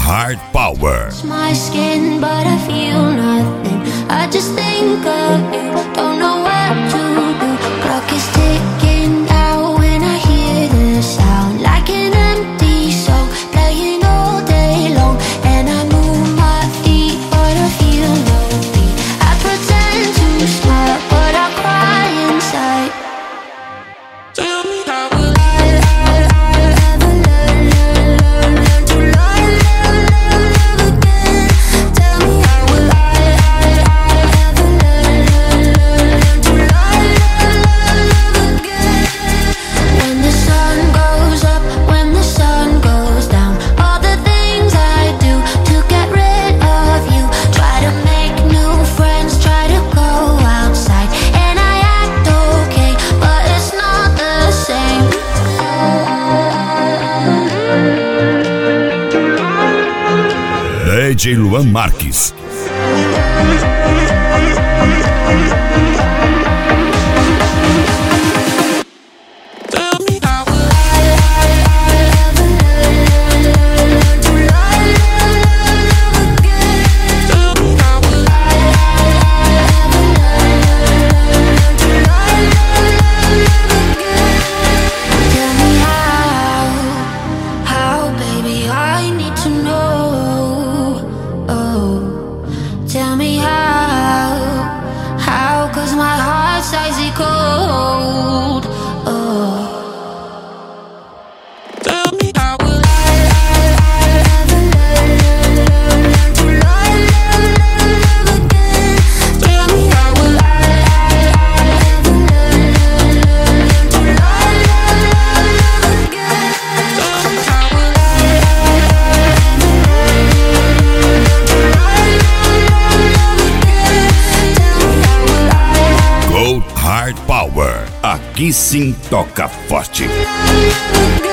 Heart Power. My skin, but I feel nothing. I just think of you, don't know what to do. Clock is ticking now when I hear the sound, like an empty song playing all day long. And I move my feet, but I feel no beat. I pretend to smile, but I cry inside. Tell me how will I ever learn to love again? Tell me how will I ever learn to love again? When the sun goes up, when the sun goes down, all the things I do to get rid of you. Try to make new friends, try to go outside, and I act okay, but it's not the same. DJ Luan Marques. Tell me how will I ever learn to love again? Tell me how will I ever learn to love again? Tell me how, baby, I need to know. Oh, tell me how, 'cause my heart's icy cold. Oh. Tell me how will I ever learn to love again? Tell me how will I ever learn to love again? Tell me how will I ever learn to love again? Tell me how will I Gold Heart Power. Aqui sim toca forte. love again?